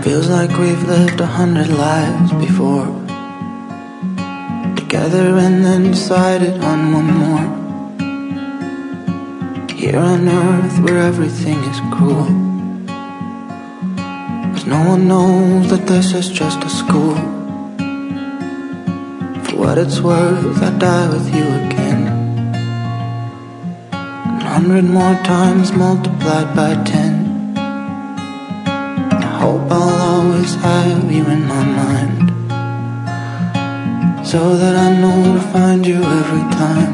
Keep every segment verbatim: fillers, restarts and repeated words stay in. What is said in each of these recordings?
Feels like we've lived a hundred lives before, together and then decided on one more. Here on earth where everything is cruel, 'cause no one knows that this is just a school. For what it's worth, I'd die with you again, a hundred more times multiplied by ten. Hope I'll always have you in my mind, so that I know to find you every time.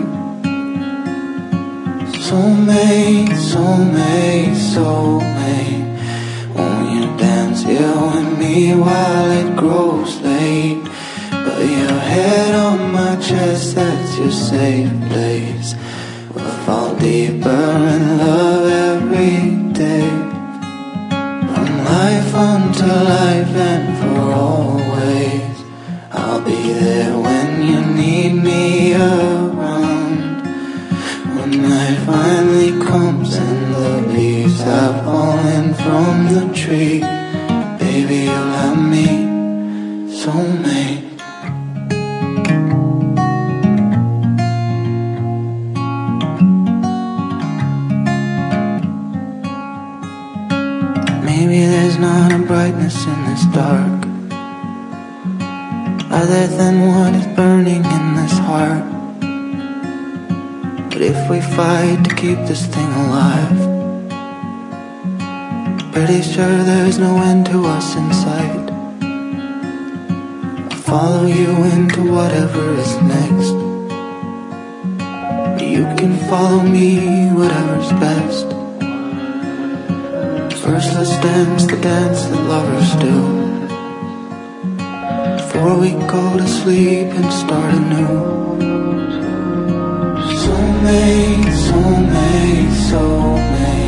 Soulmate, soulmate, soulmate, won't you dance here with me while it grows late? Put your head on my chest, that's your safe place. We'll fall deeper in love every day. Life unto life and for always, I'll be there when you need me around. When night finally comes and the leaves have fallen from the tree, baby, you'll have me, soulmate. Maybe there's not a brightness in this dark, other than what is burning in this heart. But if we fight to keep this thing alive, pretty sure there's no end to us in sight. I'll follow you into whatever is next. You can follow me, whatever's best. First let's dance the dance that lovers do, before we go to sleep and start anew. Soulmate, soulmate, soulmate,